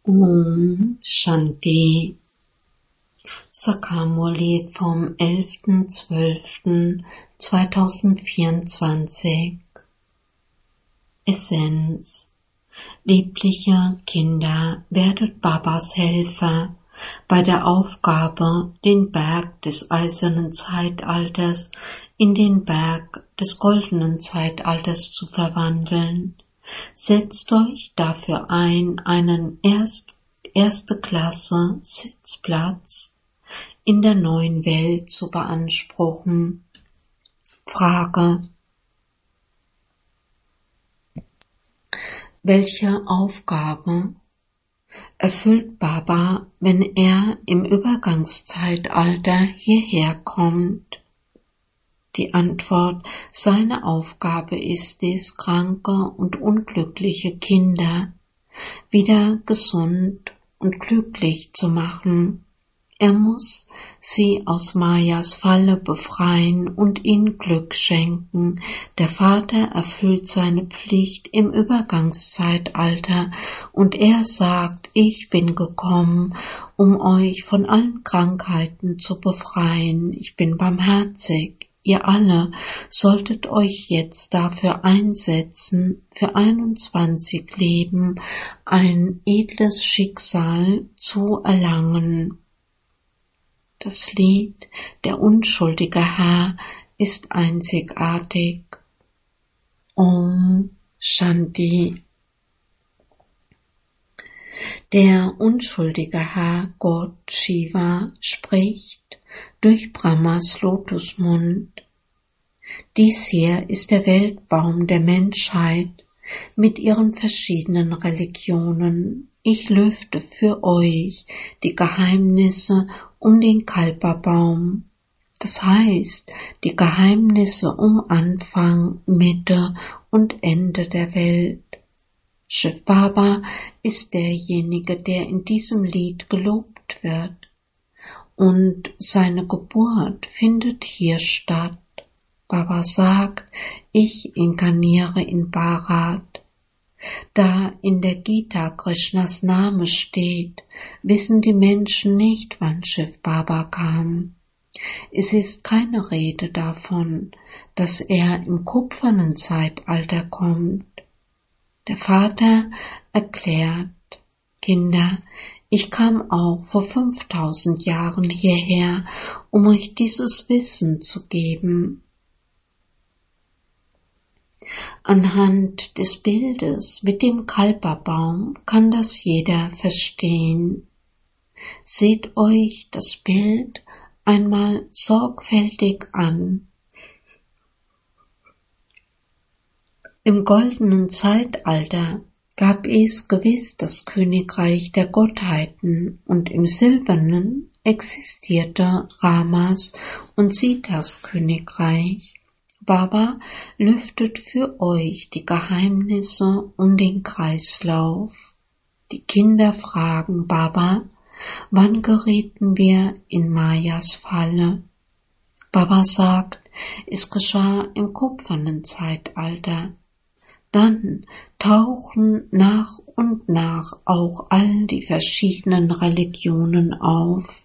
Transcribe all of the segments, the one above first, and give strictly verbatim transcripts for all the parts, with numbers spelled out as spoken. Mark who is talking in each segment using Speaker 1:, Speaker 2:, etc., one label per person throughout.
Speaker 1: Om Shanti. Sakamurli vom elften zwölften zweitausendvierundzwanzig. Essenz. Liebliche Kinder, werdet Babas Helfer bei der Aufgabe, den Berg des eisernen Zeitalters in den Berg des goldenen Zeitalters zu verwandeln. Setzt euch dafür ein, einen erst, erste Klasse Sitzplatz in der neuen Welt zu beanspruchen. Frage: Welche Aufgabe erfüllt Baba, wenn er im Übergangszeitalter hierher kommt? Die Antwort: Seine Aufgabe ist es, kranke und unglückliche Kinder wieder gesund und glücklich zu machen. Er muss sie aus Mayas Falle befreien und ihnen Glück schenken. Der Vater erfüllt seine Pflicht im Übergangszeitalter und er sagt: Ich bin gekommen, um euch von allen Krankheiten zu befreien. Ich bin barmherzig. Ihr alle solltet euch jetzt dafür einsetzen, für einundzwanzig Leben ein edles Schicksal zu erlangen. Das Lied Der unschuldige Herr ist einzigartig. Om Shanti. Der unschuldige Herr, Gott Shiva, spricht durch Brahmas Lotusmund: Dies hier ist der Weltbaum der Menschheit mit ihren verschiedenen Religionen. Ich lüfte für euch die Geheimnisse um den Kalpa-Baum, das heißt die Geheimnisse um Anfang, Mitte und Ende der Welt. Shiv Baba ist derjenige, der in diesem Lied gelobt wird, und seine Geburt findet hier statt. Baba sagt: Ich inkarniere in Bharat. Da in der Gita Krishnas Name steht, wissen die Menschen nicht, wann Shiv Baba kam. Es ist keine Rede davon, dass er im kupfernen Zeitalter kommt. Der Vater erklärt: Kinder, ich kam auch vor fünftausend Jahren hierher, um euch dieses Wissen zu geben. Anhand des Bildes mit dem Kalpa-Baum kann das jeder verstehen. Seht euch das Bild einmal sorgfältig an. Im goldenen Zeitalter gab es gewiss das Königreich der Gottheiten und im silbernen existierte Ramas und Sitas Königreich. Baba lüftet für euch die Geheimnisse um den Kreislauf. Die Kinder fragen Baba: Wann gerieten wir in Mayas Falle? Baba sagt: Es geschah im kupfernen Zeitalter. Dann tauchen nach und nach auch all die verschiedenen Religionen auf.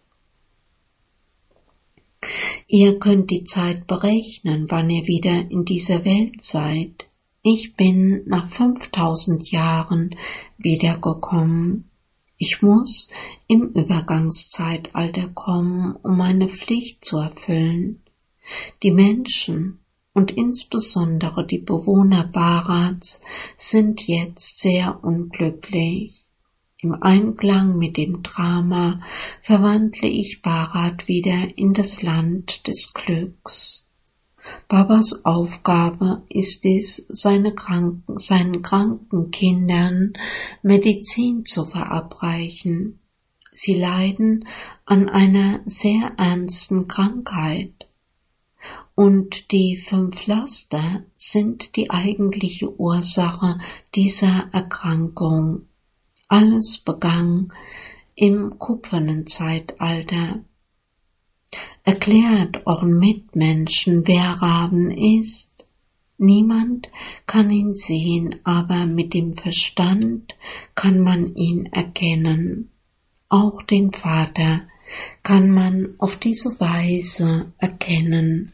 Speaker 1: Ihr könnt die Zeit berechnen, wann ihr wieder in dieser Welt seid. Ich bin nach fünftausend Jahren wiedergekommen. Ich muss im Übergangszeitalter kommen, um meine Pflicht zu erfüllen. Die Menschen und insbesondere die Bewohner Bharats sind jetzt sehr unglücklich. Im Einklang mit dem Drama verwandle ich Bharat wieder in das Land des Glücks. Babas Aufgabe ist es, seine kranken, seinen kranken Kindern Medizin zu verabreichen. Sie leiden an einer sehr ernsten Krankheit. Und die fünf Laster sind die eigentliche Ursache dieser Erkrankung. Alles begann im kupfernen Zeitalter. Erklärt euren Mitmenschen, wer Ravan ist. Niemand kann ihn sehen, aber mit dem Verstand kann man ihn erkennen. Auch den Vater kann man auf diese Weise erkennen.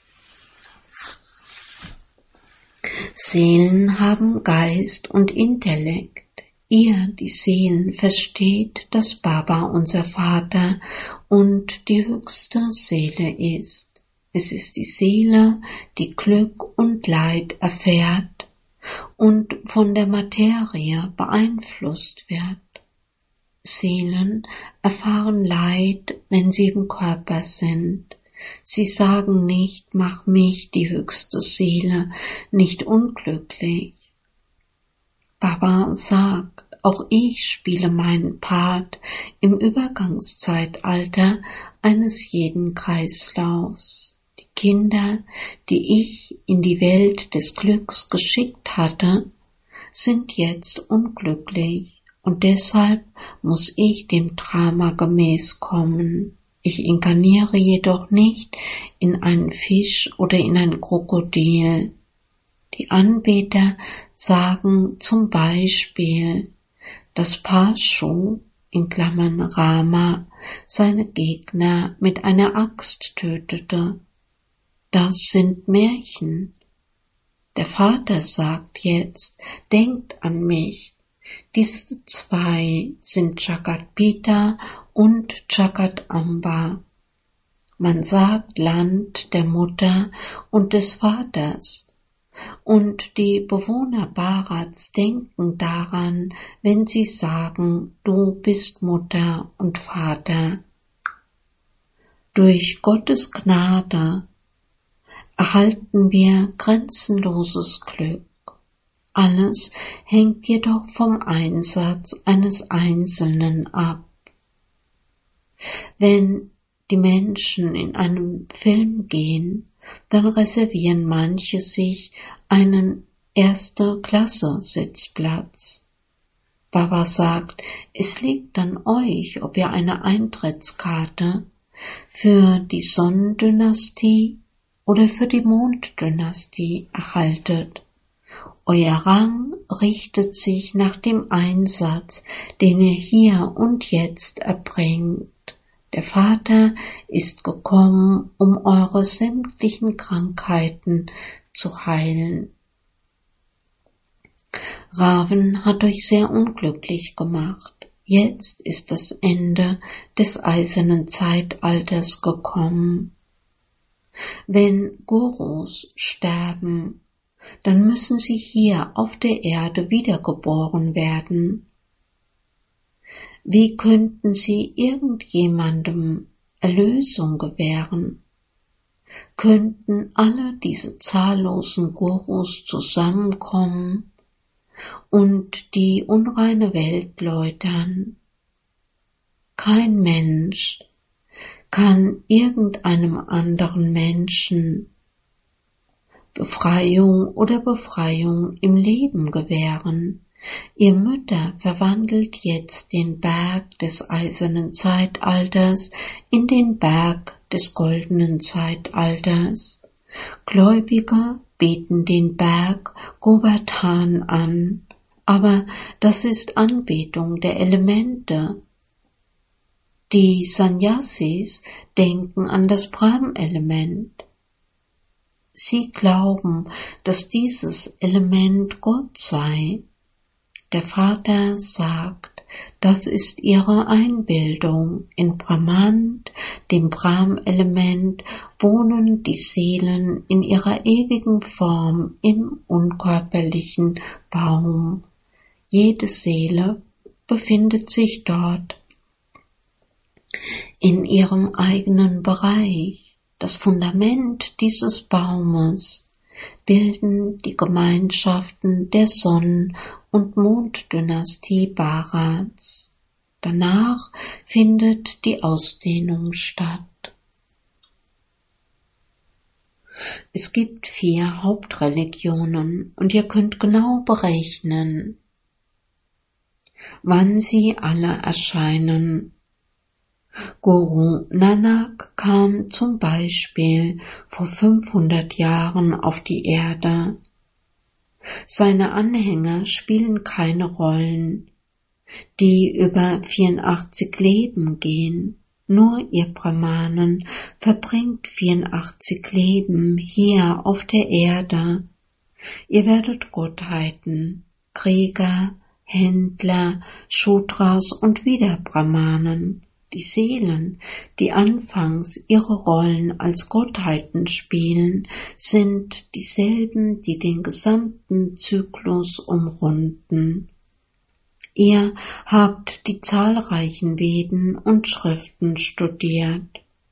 Speaker 1: Seelen haben Geist und Intellekt. Ihr, die Seelen, versteht, dass Baba unser Vater und die höchste Seele ist. Es ist die Seele, die Glück und Leid erfährt und von der Materie beeinflusst wird. Seelen erfahren Leid, wenn sie im Körper sind. Sie sagen nicht, mach mich, die höchste Seele, nicht unglücklich. Baba sagt, auch ich spiele meinen Part im Übergangszeitalter eines jeden Kreislaufs. Die Kinder, die ich in die Welt des Glücks geschickt hatte, sind jetzt unglücklich und deshalb muss ich dem Drama gemäß kommen. Ich inkarniere jedoch nicht in einen Fisch oder in ein Krokodil. Die Anbeter sagen zum Beispiel, dass Pashu, in Klammern Rama, seine Gegner mit einer Axt tötete. Das sind Märchen. Der Vater sagt jetzt, denkt an mich. Diese zwei sind Jagatpita und Jagatamba. Man sagt Land der Mutter und des Vaters. Und die Bewohner Bharats denken daran, wenn sie sagen, du bist Mutter und Vater. Durch Gottes Gnade erhalten wir grenzenloses Glück. Alles hängt jedoch vom Einsatz eines Einzelnen ab. Wenn die Menschen in einen Film gehen, dann reservieren manche sich einen Erste-Klasse-Sitzplatz. Baba sagt, es liegt an euch, ob ihr eine Eintrittskarte für die Sonnendynastie oder für die Monddynastie erhaltet. Euer Rang richtet sich nach dem Einsatz, den ihr hier und jetzt erbringt. Der Vater ist gekommen, um eure sämtlichen Krankheiten zu heilen. Ravan hat euch sehr unglücklich gemacht. Jetzt ist das Ende des eisernen Zeitalters gekommen. Wenn Gurus sterben, dann müssen sie hier auf der Erde wiedergeboren werden. Wie könnten sie irgendjemandem Erlösung gewähren? Könnten alle diese zahllosen Gurus zusammenkommen und die unreine Welt läutern? Kein Mensch kann irgendeinem anderen Menschen Befreiung oder Befreiung im Leben gewähren. Ihr Mütter verwandelt jetzt den Berg des eisernen Zeitalters in den Berg des goldenen Zeitalters. Gläubige beten den Berg Govardhan an, aber das ist Anbetung der Elemente. Die Sannyasis denken an das Brahm-Element. Sie glauben, dass dieses Element Gott sei. Der Vater sagt, das ist ihre Einbildung. In Brahmand, dem Brahm-Element, wohnen die Seelen in ihrer ewigen Form im unkörperlichen Baum. Jede Seele befindet sich dort in ihrem eigenen Bereich. Das Fundament dieses Baumes bilden die Gemeinschaften der Sonnen- und Monddynastie Bharats. Danach findet die Ausdehnung statt. Es gibt vier Hauptreligionen und ihr könnt genau berechnen, wann sie alle erscheinen. Guru Nanak kam zum Beispiel vor fünfhundert Jahren auf die Erde. Seine Anhänger spielen keine Rollen, die über vierundachtzig Leben gehen. Nur ihr Brahmanen verbringt vierundachtzig Leben hier auf der Erde. Ihr werdet Gottheiten, Krieger, Händler, Shudras und wieder Brahmanen. Die Seelen, die anfangs ihre Rollen als Gottheiten spielen, sind dieselben, die den gesamten Zyklus umrunden. Ihr habt die zahlreichen Veden und Schriften studiert.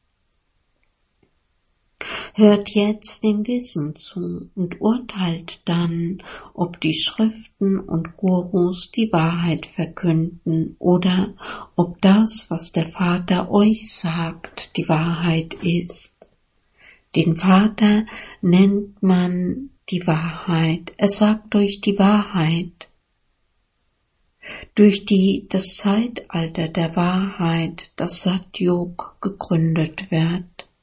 Speaker 1: Hört jetzt dem Wissen zu und urteilt dann, ob die Schriften und Gurus die Wahrheit verkünden oder ob das, was der Vater euch sagt, die Wahrheit ist. Den Vater nennt man die Wahrheit. Er sagt euch die Wahrheit. Durch die das Zeitalter der Wahrheit, das Satyug, gegründet wird.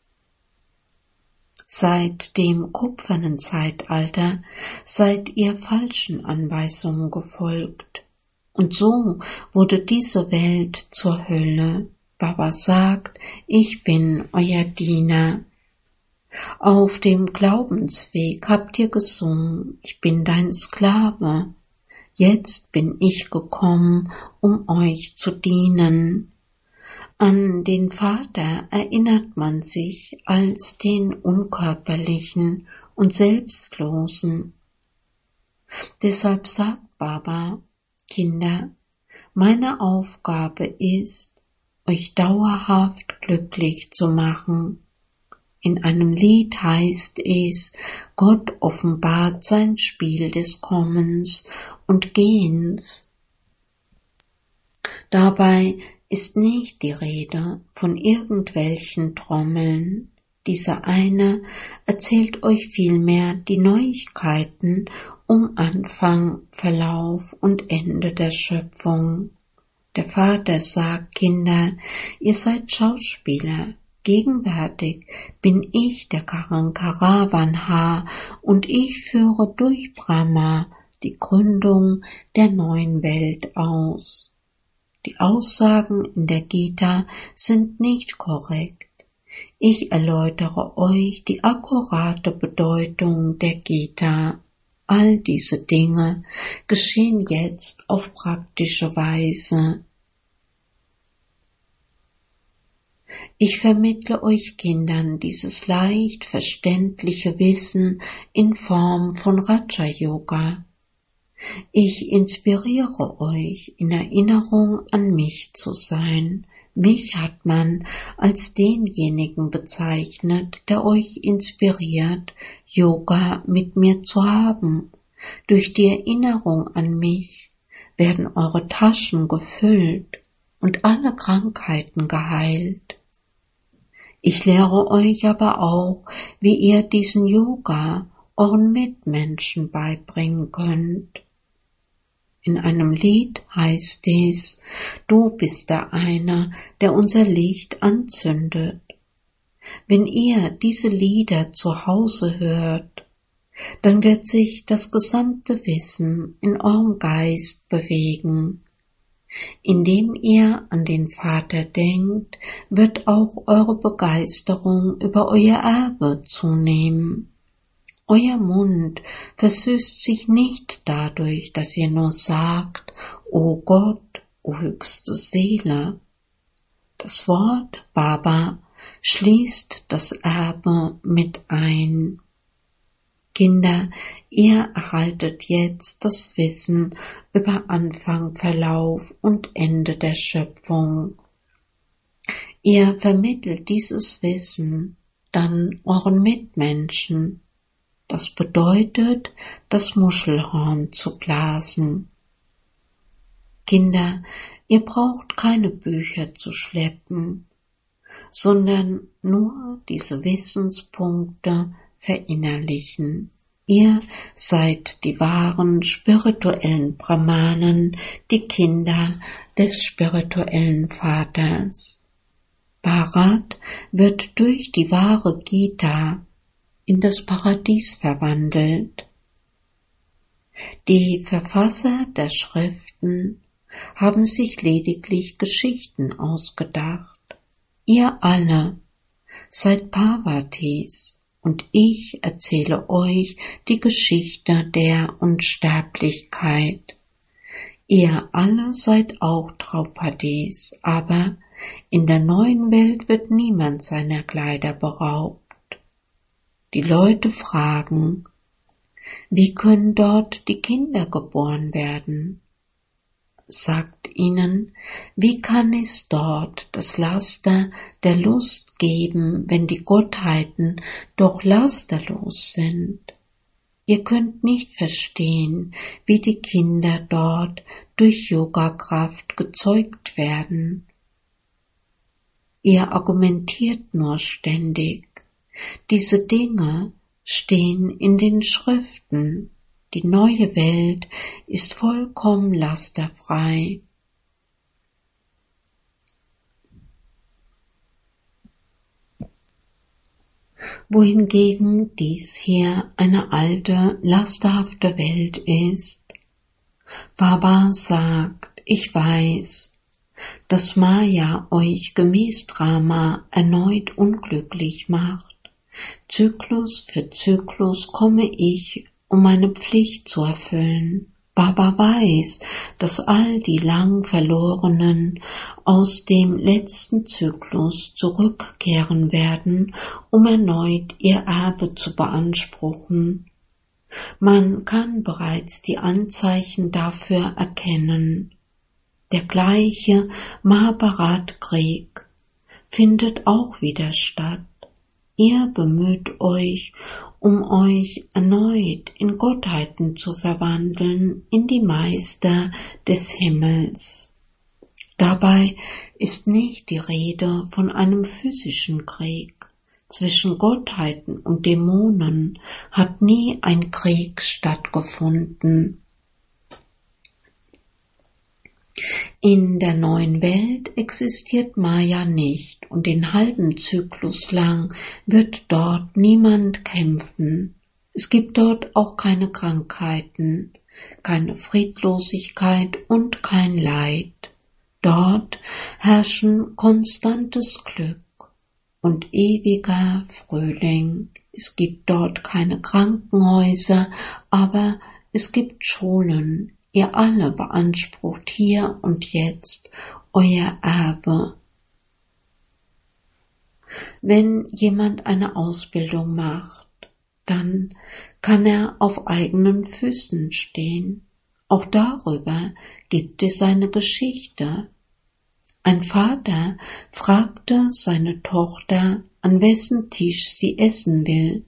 Speaker 1: Seit dem kupfernen Zeitalter seid ihr falschen Anweisungen gefolgt. Und so wurde diese Welt zur Hölle. Baba sagt, ich bin euer Diener. Auf dem Glaubensweg habt ihr gesungen, ich bin dein Sklave. Jetzt bin ich gekommen, um euch zu dienen. An den Vater erinnert man sich als den Unkörperlichen und Selbstlosen. Deshalb sagt Baba, Kinder, meine Aufgabe ist, euch dauerhaft glücklich zu machen. In einem Lied heißt es, Gott offenbart sein Spiel des Kommens und Gehens. Dabei ist nicht die Rede von irgendwelchen Trommeln. Dieser eine erzählt euch vielmehr die Neuigkeiten um Anfang, Verlauf und Ende der Schöpfung. Der Vater sagt, Kinder, ihr seid Schauspieler. Gegenwärtig bin ich der Karavanha und ich führe durch Brahma die Gründung der neuen Welt aus. Die Aussagen in der Gita sind nicht korrekt. Ich erläutere euch die akkurate Bedeutung der Gita. All diese Dinge geschehen jetzt auf praktische Weise. Ich vermittle euch Kindern dieses leicht verständliche Wissen in Form von Raja Yoga. Ich inspiriere euch, in Erinnerung an mich zu sein. Mich hat man als denjenigen bezeichnet, der euch inspiriert, Yoga mit mir zu haben. Durch die Erinnerung an mich werden eure Taschen gefüllt und alle Krankheiten geheilt. Ich lehre euch aber auch, wie ihr diesen Yoga euren Mitmenschen beibringen könnt. In einem Lied heißt es, du bist der eine, der unser Licht anzündet. Wenn ihr diese Lieder zu Hause hört, dann wird sich das gesamte Wissen in eurem Geist bewegen. Indem ihr an den Vater denkt, wird auch eure Begeisterung über euer Erbe zunehmen. Euer Mund versüßt sich nicht dadurch, dass ihr nur sagt, O Gott, o höchste Seele. Das Wort Baba schließt das Erbe mit ein. Kinder, ihr erhaltet jetzt das Wissen über Anfang, Verlauf und Ende der Schöpfung. Ihr vermittelt dieses Wissen dann euren Mitmenschen. Das bedeutet, das Muschelhorn zu blasen. Kinder, ihr braucht keine Bücher zu schleppen, sondern nur diese Wissenspunkte verinnerlichen. Ihr seid die wahren spirituellen Brahmanen, die Kinder des spirituellen Vaters. Bharat wird durch die wahre Gita in das Paradies verwandelt. Die Verfasser der Schriften haben sich lediglich Geschichten ausgedacht. Ihr alle seid Parvatis und ich erzähle euch die Geschichte der Unsterblichkeit. Ihr alle seid auch Draupadis, aber in der neuen Welt wird niemand seiner Kleider beraubt. Die Leute fragen, wie können dort die Kinder geboren werden? Sagt ihnen, wie kann es dort das Laster der Lust geben, wenn die Gottheiten doch lasterlos sind? Ihr könnt nicht verstehen, wie die Kinder dort durch Yoga-Kraft gezeugt werden. Ihr argumentiert nur ständig. Diese Dinge stehen in den Schriften. Die neue Welt ist vollkommen lasterfrei. Wohingegen dies hier eine alte, lasterhafte Welt ist. Baba sagt, ich weiß, dass Maya euch gemäß Drama erneut unglücklich macht. Zyklus für Zyklus komme ich, um meine Pflicht zu erfüllen. Baba weiß, dass all die lang Verlorenen aus dem letzten Zyklus zurückkehren werden, um erneut ihr Erbe zu beanspruchen. Man kann bereits die Anzeichen dafür erkennen. Der gleiche Mahabharat-Krieg findet auch wieder statt. Ihr bemüht euch, um euch erneut in Gottheiten zu verwandeln, in die Meister des Himmels. Dabei ist nicht die Rede von einem physischen Krieg. Zwischen Gottheiten und Dämonen hat nie ein Krieg stattgefunden. In der neuen Welt existiert Maya nicht und den halben Zyklus lang wird dort niemand kämpfen. Es gibt dort auch keine Krankheiten, keine Friedlosigkeit und kein Leid. Dort herrschen konstantes Glück und ewiger Frühling. Es gibt dort keine Krankenhäuser, aber es gibt Schulen. Ihr alle beansprucht hier und jetzt euer Erbe. Wenn jemand eine Ausbildung macht, dann kann er auf eigenen Füßen stehen. Auch darüber gibt es eine Geschichte. Ein Vater fragte seine Tochter, an wessen Tisch sie essen will.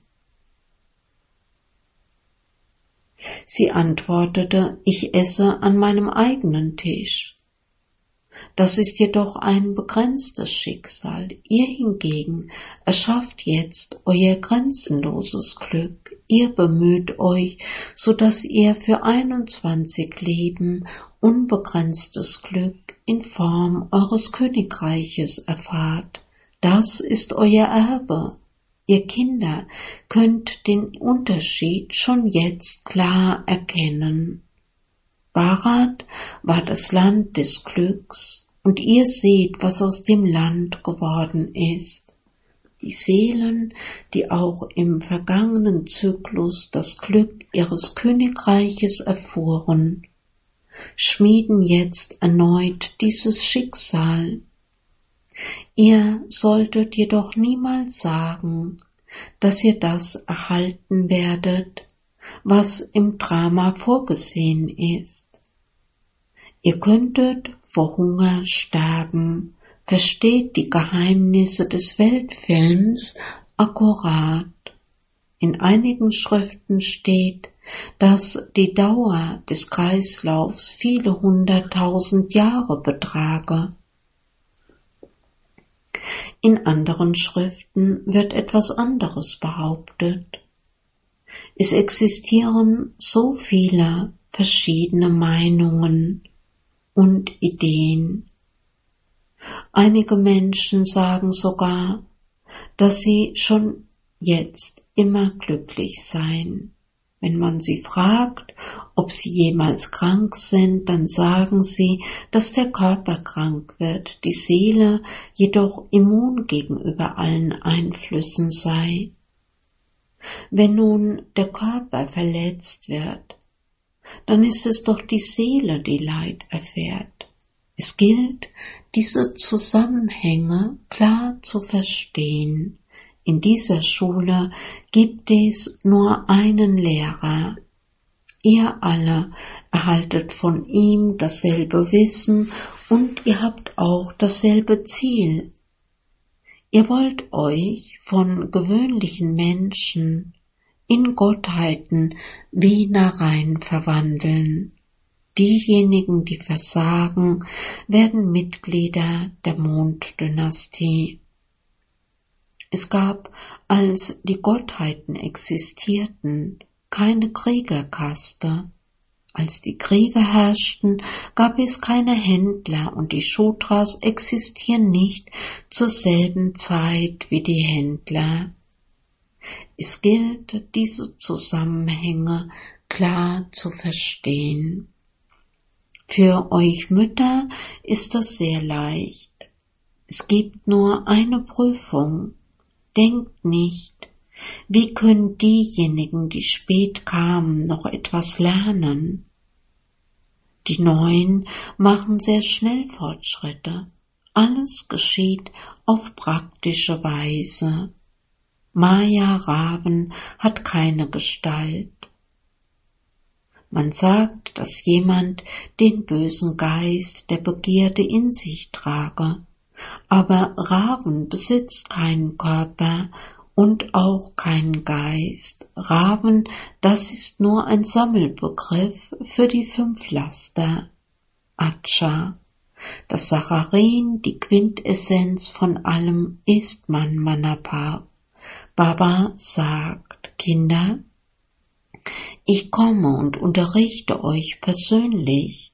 Speaker 1: Sie antwortete, ich esse an meinem eigenen Tisch. Das ist jedoch ein begrenztes Schicksal. Ihr hingegen erschafft jetzt euer grenzenloses Glück. Ihr bemüht euch, so dass ihr für einundzwanzig Leben unbegrenztes Glück in Form eures Königreiches erfahrt. Das ist euer Erbe. Ihr Kinder könnt den Unterschied schon jetzt klar erkennen. Bharat war das Land des Glücks und ihr seht, was aus dem Land geworden ist. Die Seelen, die auch im vergangenen Zyklus das Glück ihres Königreiches erfuhren, schmieden jetzt erneut dieses Schicksal. Ihr solltet jedoch niemals sagen, dass ihr das erhalten werdet, was im Drama vorgesehen ist. Ihr könntet vor Hunger sterben, versteht die Geheimnisse des Weltfilms akkurat. In einigen Schriften steht, dass die Dauer des Kreislaufs viele hunderttausend Jahre betrage. In anderen Schriften wird etwas anderes behauptet. Es existieren so viele verschiedene Meinungen und Ideen. Einige Menschen sagen sogar, dass sie schon jetzt immer glücklich seien. Wenn man sie fragt, ob sie jemals krank sind, dann sagen sie, dass der Körper krank wird, die Seele jedoch immun gegenüber allen Einflüssen sei. Wenn nun der Körper verletzt wird, dann ist es doch die Seele, die Leid erfährt. Es gilt, diese Zusammenhänge klar zu verstehen. In dieser Schule gibt es nur einen Lehrer. Ihr alle erhaltet von ihm dasselbe Wissen und ihr habt auch dasselbe Ziel. Ihr wollt euch von gewöhnlichen Menschen in Gottheiten wie Narein verwandeln. Diejenigen, die versagen, werden Mitglieder der Monddynastie. Es gab, als die Gottheiten existierten, keine Kriegerkaste. Als die Kriege herrschten, gab es keine Händler und die Shudras existieren nicht zur selben Zeit wie die Händler. Es gilt, diese Zusammenhänge klar zu verstehen. Für euch Mütter ist das sehr leicht. Es gibt nur eine Prüfung. Denkt nicht, wie können diejenigen, die spät kamen, noch etwas lernen? Die Neuen machen sehr schnell Fortschritte. Alles geschieht auf praktische Weise. Maya Raven hat keine Gestalt. Man sagt, dass jemand den bösen Geist der Begierde in sich trage. Aber Raven besitzt keinen Körper und auch keinen Geist. Raven, das ist nur ein Sammelbegriff für die fünf Laster. Acha, das Sacharin, die Quintessenz von allem, ist man Manapar. Baba sagt, Kinder, ich komme und unterrichte euch persönlich.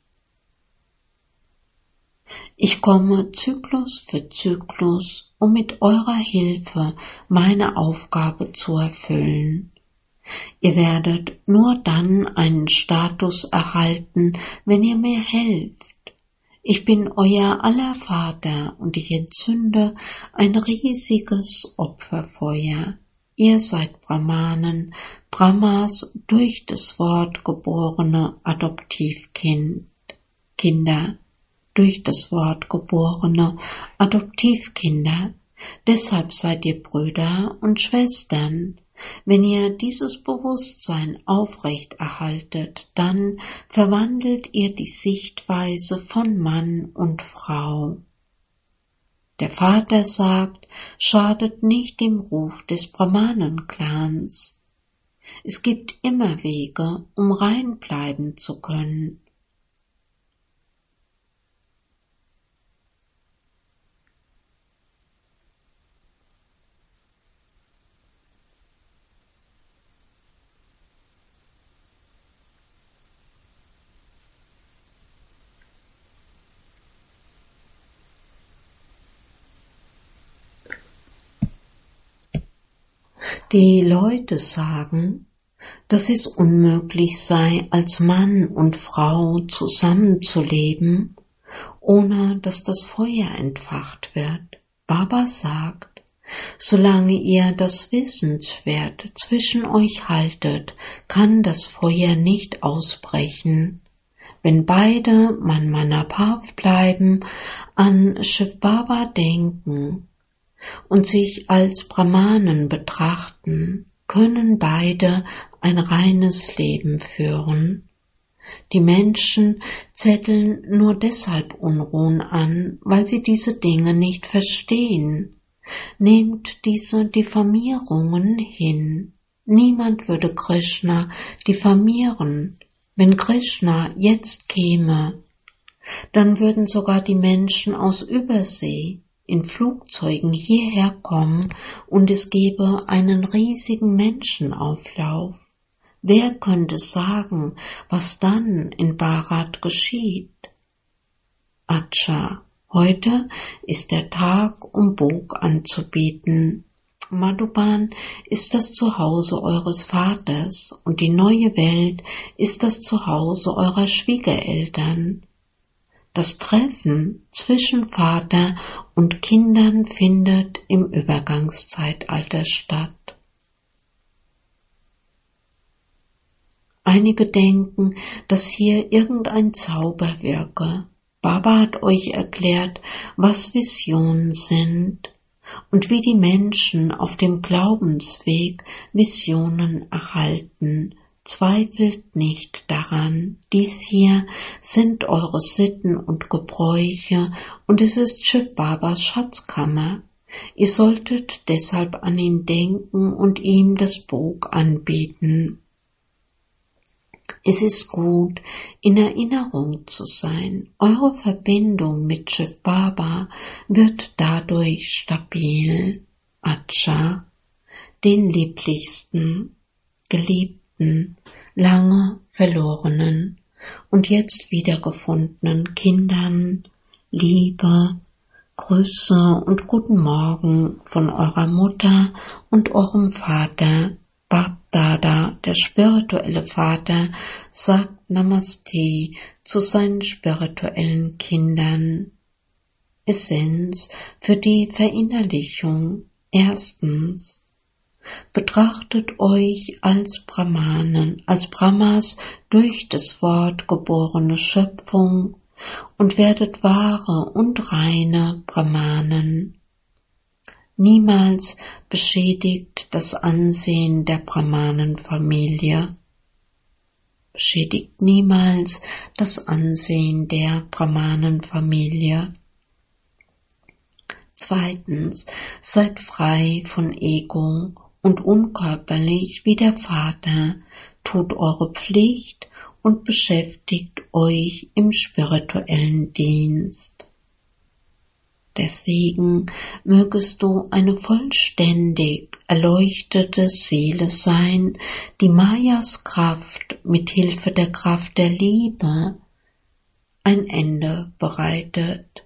Speaker 1: Ich komme Zyklus für Zyklus, um mit eurer Hilfe meine Aufgabe zu erfüllen. Ihr werdet nur dann einen Status erhalten, wenn ihr mir helft. Ich bin euer aller Vater und ich entzünde ein riesiges Opferfeuer. Ihr seid Brahmanen, Brahmas durch das Wort geborene Adoptivkind, Kinder. Durch das Wort geborene Adoptivkinder. Deshalb seid ihr Brüder und Schwestern. Wenn ihr dieses Bewusstsein aufrecht erhaltet, dann verwandelt ihr die Sichtweise von Mann und Frau. Der Vater sagt, schadet nicht dem Ruf des Brahmanen-Clans. Es gibt immer Wege, um rein bleiben zu können. Die Leute sagen, dass es unmöglich sei, als Mann und Frau zusammenzuleben, ohne dass das Feuer entfacht wird. Baba sagt, solange ihr das Wissensschwert zwischen euch haltet, kann das Feuer nicht ausbrechen. Wenn beide Man Manapar bleiben, an Shiv Baba denken und sich als Brahmanen betrachten, können beide ein reines Leben führen. Die Menschen zetteln nur deshalb Unruhen an, weil sie diese Dinge nicht verstehen. Nehmt diese Diffamierungen hin. Niemand würde Krishna diffamieren. Wenn Krishna jetzt käme, dann würden sogar die Menschen aus Übersee in Flugzeugen hierher kommen und es gäbe einen riesigen Menschenauflauf. Wer könnte sagen, was dann in Bharat geschieht? Acha, Heute ist der Tag, um Bhog anzubieten. Madhuban ist das Zuhause eures Vaters und die neue Welt ist das Zuhause eurer Schwiegereltern. Das Treffen zwischen Vater und Kindern findet im Übergangszeitalter statt. Einige denken, dass hier irgendein Zauber wirke. Baba hat euch erklärt, was Visionen sind und wie die Menschen auf dem Glaubensweg Visionen erhalten. Zweifelt nicht daran, dies hier sind eure Sitten und Gebräuche und es ist Shiv Babas Schatzkammer. Ihr solltet deshalb an ihn denken und ihm das Bhog anbieten. Es ist gut, in Erinnerung zu sein. Eure Verbindung mit Shiv Baba wird dadurch stabil. Acha, den lieblichsten, geliebten, lange verlorenen und jetzt wiedergefundenen Kindern, Liebe, Grüße und guten Morgen von eurer Mutter und eurem Vater. Bab Dada, der spirituelle Vater, sagt Namaste zu seinen spirituellen Kindern. Essenz für die Verinnerlichung. Erstens. Betrachtet euch als Brahmanen, als Brahmas durch das Wort geborene Schöpfung und werdet wahre und reine Brahmanen. Niemals beschädigt das Ansehen der Brahmanenfamilie. Beschädigt niemals das Ansehen der Brahmanenfamilie. Zweitens, seid frei von Ego und unkörperlich wie der Vater, tut eure Pflicht und beschäftigt euch im spirituellen Dienst. Der Segen, mögest du eine vollständig erleuchtete Seele sein, die Mayas Kraft mit Hilfe der Kraft der Liebe ein Ende bereitet.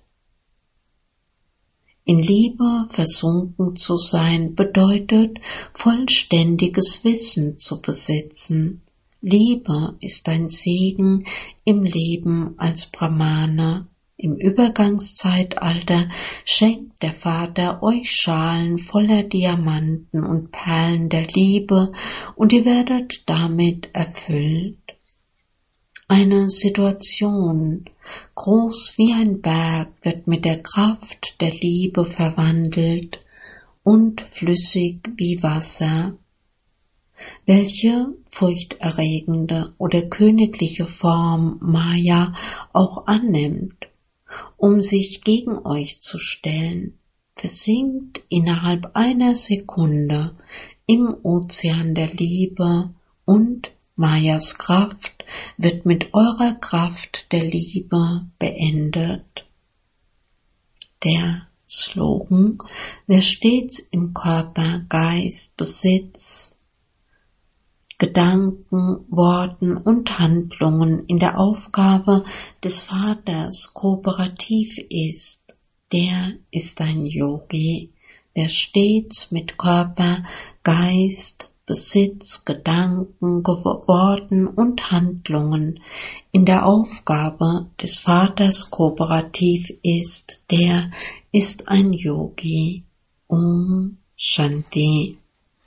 Speaker 1: In Liebe versunken zu sein bedeutet, vollständiges Wissen zu besitzen. Liebe ist ein Segen im Leben als Brahmane. Im Übergangszeitalter schenkt der Vater euch Schalen voller Diamanten und Perlen der Liebe und ihr werdet damit erfüllt. Eine Situation, groß wie ein Berg, wird mit der Kraft der Liebe verwandelt und flüssig wie Wasser. Welche furchterregende oder königliche Form Maya auch annimmt, um sich gegen euch zu stellen, versinkt innerhalb einer Sekunde im Ozean der Liebe und Mayas Kraft wird mit eurer Kraft der Liebe beendet. Der Slogan: Wer stets im Körper, Geist, Besitz, Gedanken, Worten und Handlungen in der Aufgabe des Vaters kooperativ ist, der ist ein Yogi. Wer stets mit Körper, Geist, Besitz, Gedanken, Worten und Handlungen in der Aufgabe des Vaters kooperativ ist, der ist ein Yogi. Om Shanti.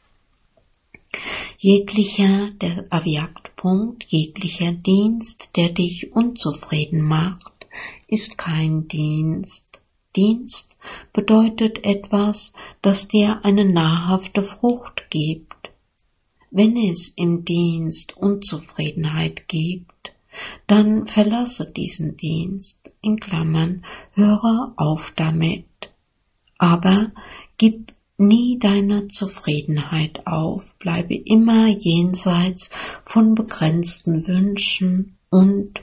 Speaker 1: Jeglicher der Avyaktpunkt, jeglicher Dienst, der dich unzufrieden macht, ist kein Dienst. Dienst bedeutet etwas, das dir eine nahrhafte Frucht gibt. Wenn es im Dienst Unzufriedenheit gibt, dann verlasse diesen Dienst, in Klammern, höre auf damit. Aber gib nie deine Zufriedenheit auf, bleibe immer jenseits von begrenzten Wünschen und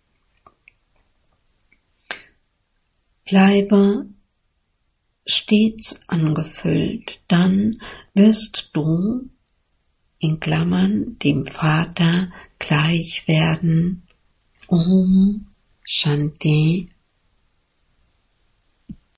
Speaker 1: bleibe stets angefüllt, dann wirst du, in Klammern, dem Vater gleich werden. Om Shanti.